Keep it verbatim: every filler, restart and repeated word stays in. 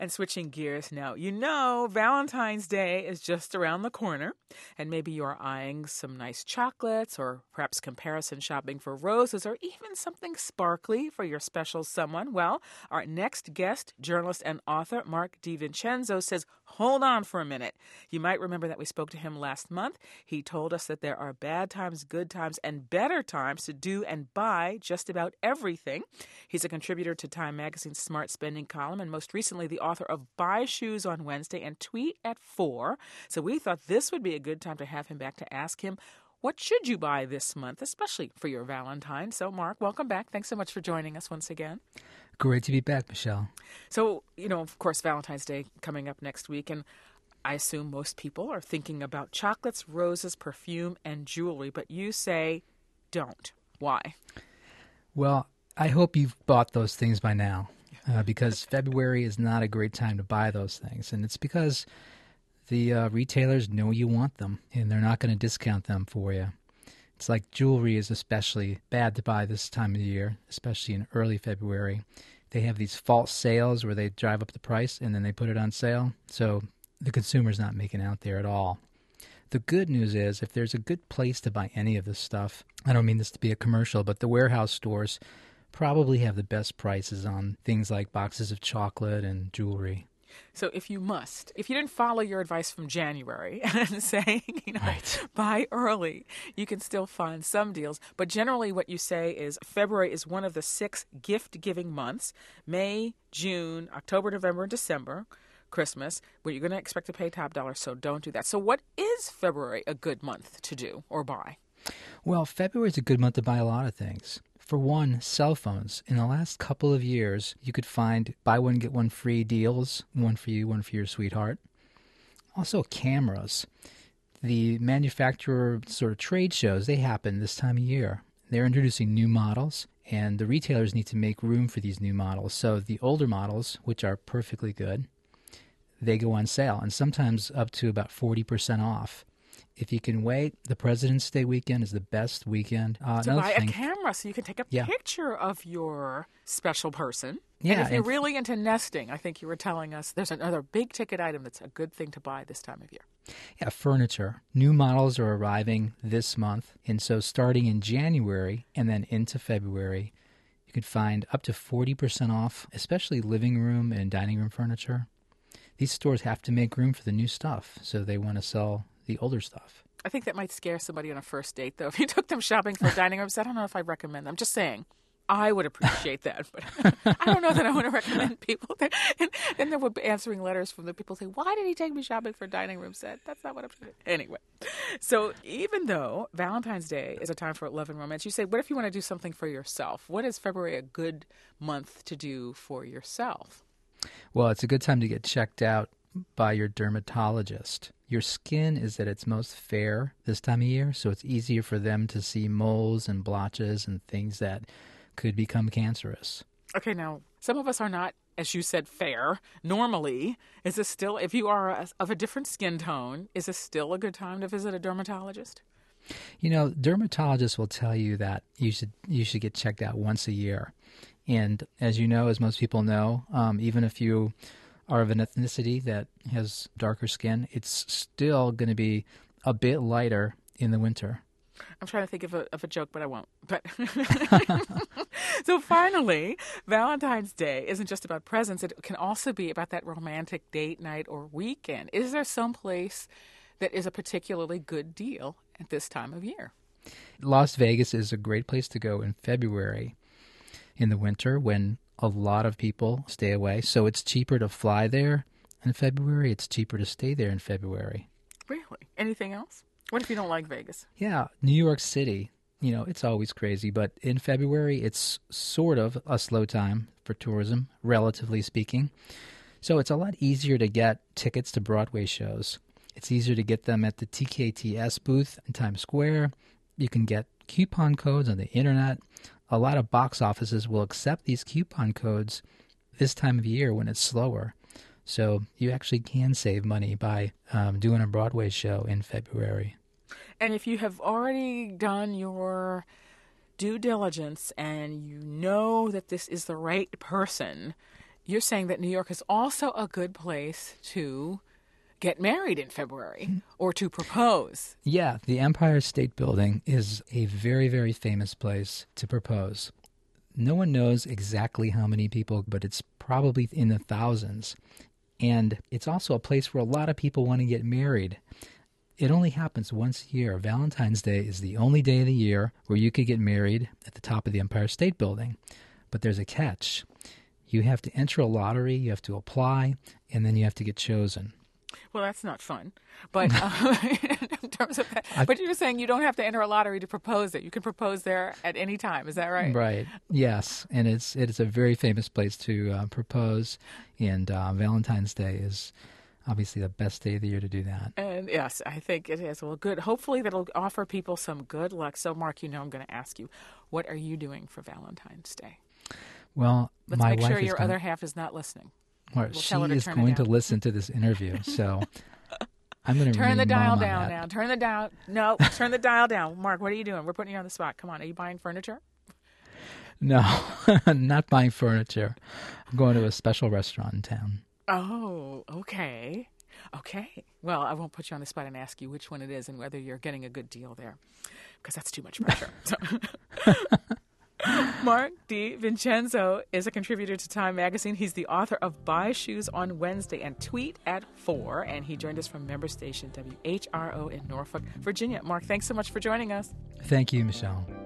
And switching gears now, you know Valentine's Day is just around the corner, and maybe you're eyeing some nice chocolates or perhaps comparison shopping for roses or even something sparkly for your special someone. Well, our next guest, journalist and author Mark DiVincenzo, says, hold on for a minute. You might remember that we spoke to him last month. He told us that there are bad times, good times, and better times to do and buy just about everything. He's a contributor to Time Magazine's Smart Spending column and most recently the author of Buy Shoes on Wednesday and Tweet at Four. So we thought this would be a good time to have him back to ask him, what should you buy this month, especially for your Valentine? So, Mark, welcome back. Thanks so much for joining us once again. Great to be back, Michelle. So, you know, of course, Valentine's Day coming up next week, and I assume most people are thinking about chocolates, roses, perfume, and jewelry, but you say don't. Why? Well, I hope you've bought those things by now. Uh, because February is not a great time to buy those things. And it's because the uh, retailers know you want them, and they're not going to discount them for you. It's like jewelry is especially bad to buy this time of the year, especially in early February. They have these false sales where they drive up the price and then they put it on sale. So the consumer's not making out there at all. The good news is if there's a good place to buy any of this stuff, I don't mean this to be a commercial, but the warehouse stores probably have the best prices on things like boxes of chocolate and jewelry. So if you must, if you didn't follow your advice from January and saying, you know, right. buy early, you can still find some deals. But generally what you say is February is one of the six gift-giving months. May, June, October, November, and December, Christmas, where you're going to expect to pay top dollar, so don't do that. So what is February a good month to do or buy? Well, February is a good month to buy a lot of things. For one, cell phones. In the last couple of years, you could find buy one, get one free deals, one for you, one for your sweetheart. Also, cameras. The manufacturer sort of trade shows, they happen this time of year. They're introducing new models, and the retailers need to make room for these new models. So the older models, which are perfectly good, they go on sale, and sometimes up to about forty percent off. If you can wait, the President's Day weekend is the best weekend. Uh, to buy thing, a camera so you can take a yeah. picture of your special person. Yeah, and if you're and really into nesting, I think you were telling us there's another big-ticket item that's a good thing to buy this time of year. Yeah, furniture. New models are arriving this month, and so starting in January and then into February, you can find up to forty percent off, especially living room and dining room furniture. These stores have to make room for the new stuff, so they want to sell the older stuff. I think that might scare somebody on a first date, though. If you took them shopping for dining rooms, I don't know if I recommend them. I'm just saying, I would appreciate that, but I don't know that I want to recommend people. That, and, and there were answering letters from the people saying, why did he take me shopping for a dining room set? That's not what I'm saying. Anyway, so even though Valentine's Day is a time for love and romance, you say, what if you want to do something for yourself? What is February a good month to do for yourself? Well, it's a good time to get checked out by your dermatologist. Your skin is at its most fair this time of year, so it's easier for them to see moles and blotches and things that could become cancerous. Okay, now, some of us are not, as you said, fair. Normally, is this still, if you are a, of a different skin tone, is this still a good time to visit a dermatologist? You know, dermatologists will tell you that you should you should get checked out once a year. And as you know, as most people know, um, even if you are of an ethnicity that has darker skin, it's still going to be a bit lighter in the winter. I'm trying to think of a, of a joke, but I won't. But so finally, Valentine's Day isn't just about presents. It can also be about that romantic date night or weekend. Is there some place that is a particularly good deal at this time of year? Las Vegas is a great place to go in February in the winter when a lot of people stay away. So it's cheaper to fly there in February. It's cheaper to stay there in February. Really? Anything else? What if you don't like Vegas? Yeah, New York City, you know, it's always crazy. But in February, it's sort of a slow time for tourism, relatively speaking. So it's a lot easier to get tickets to Broadway shows. It's easier to get them at the T K T S booth in Times Square. You can get coupon codes on the internet. A lot of box offices will accept these coupon codes this time of year when it's slower. So you actually can save money by um, doing a Broadway show in February. And if you have already done your due diligence and you know that this is the right person, you're saying that New York is also a good place to get married in February or to propose. Yeah, the Empire State Building is a very, very famous place to propose. No one knows exactly how many people, but it's probably in the thousands. And it's also a place where a lot of people want to get married. It only happens once a year. Valentine's Day is the only day of the year where you could get married at the top of the Empire State Building. But there's a catch. You have to enter a lottery, you have to apply, and then you have to get chosen. Well, that's not fun. But uh, in terms of that, I, but you're saying you don't have to enter a lottery to propose it. You can propose there at any time. Is that right? Right. Yes. And it's it's a very famous place to uh, propose. And uh, Valentine's Day is obviously the best day of the year to do that. And yes, I think it is. Well, good. Hopefully that'll offer people some good luck. So, Mark, you know I'm going to ask you, what are you doing for Valentine's Day? Well, Let's my make wife sure is your gonna... other half is not listening. Well, we'll she to is turn going to listen to this interview, so I'm going to turn the dial mom down now. Turn the dial. No, turn the dial down. Mark, what are you doing? We're putting you on the spot. Come on, are you buying furniture? No, not buying furniture. I'm going to a special restaurant in town. Oh, okay. Okay. Well, I won't put you on the spot and ask you which one it is and whether you're getting a good deal there, because that's too much pressure. So. Mark DiVincenzo is a contributor to Time Magazine. He's the author of Buy Shoes on Wednesday and Tweet at four, and he joined us from member station W H R O in Norfolk, Virginia. Mark, thanks so much for joining us. Thank you, Michelle.